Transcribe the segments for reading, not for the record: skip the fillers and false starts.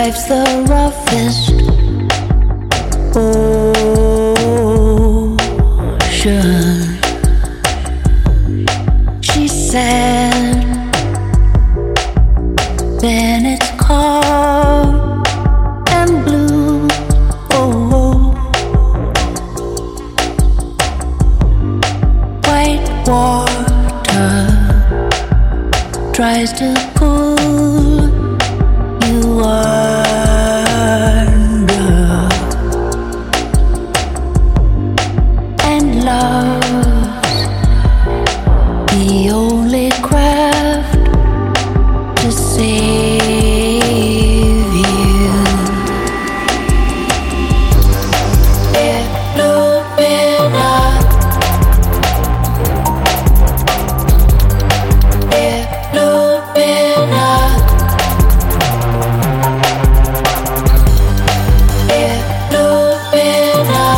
life's the roughest ocean. She said, then it's cold and blue. White water tries to pull you under, and love's the only craft to save you. Illumina, Illumina, Illumina,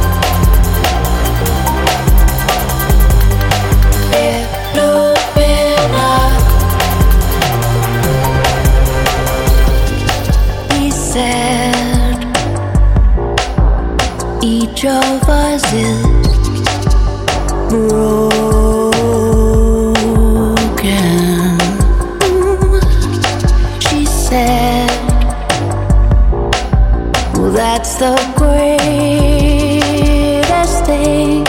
Illumina. He said, each of us is broken. She said, well, that's the greatest thing